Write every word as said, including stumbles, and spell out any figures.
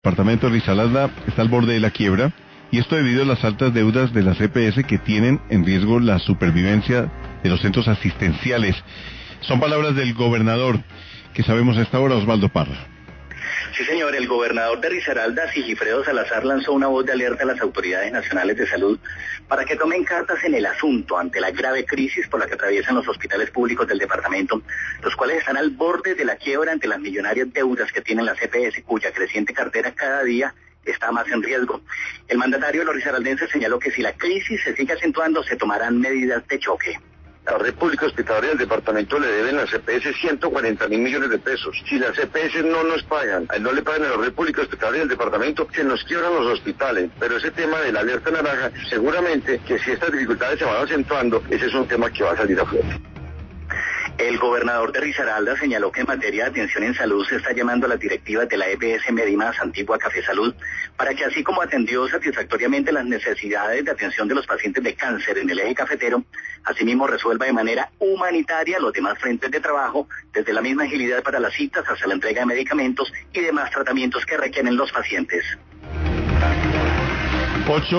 departamento de Risaralda está al borde de la quiebra, y esto debido a las altas deudas de las E P S que tienen en riesgo la supervivencia de los centros asistenciales. Son palabras del gobernador, que sabemos a esta hora, Osvaldo Parra. Sí, señor, el gobernador de Risaralda, Sigifredo Salazar, lanzó una voz de alerta a las autoridades nacionales de salud para que tomen cartas en el asunto ante la grave crisis por la que atraviesan los hospitales públicos del departamento, los cuales están al borde de la quiebra ante las millonarias deudas que tienen las E P S, cuya creciente cartera cada día está más en riesgo. El mandatario de los risaraldenses señaló que si la crisis se sigue acentuando, se tomarán medidas de choque. La red pública hospitalaria del departamento le deben a las E P S ciento cuarenta mil millones de pesos. Si las E P S no nos pagan, no le pagan a la red pública hospitalaria del departamento, se nos quiebran los hospitales. Pero ese tema de la alerta naranja, seguramente que si estas dificultades se van acentuando, ese es un tema que va a salir a flote. El gobernador de Risaralda señaló que en materia de atención en salud se está llamando a las directivas de la E P S Medimas Antigua Café Salud para que, así como atendió satisfactoriamente las necesidades de atención de los pacientes de cáncer en el eje cafetero, asimismo resuelva de manera humanitaria los demás frentes de trabajo, desde la misma agilidad para las citas hasta la entrega de medicamentos y demás tratamientos que requieren los pacientes. Ocho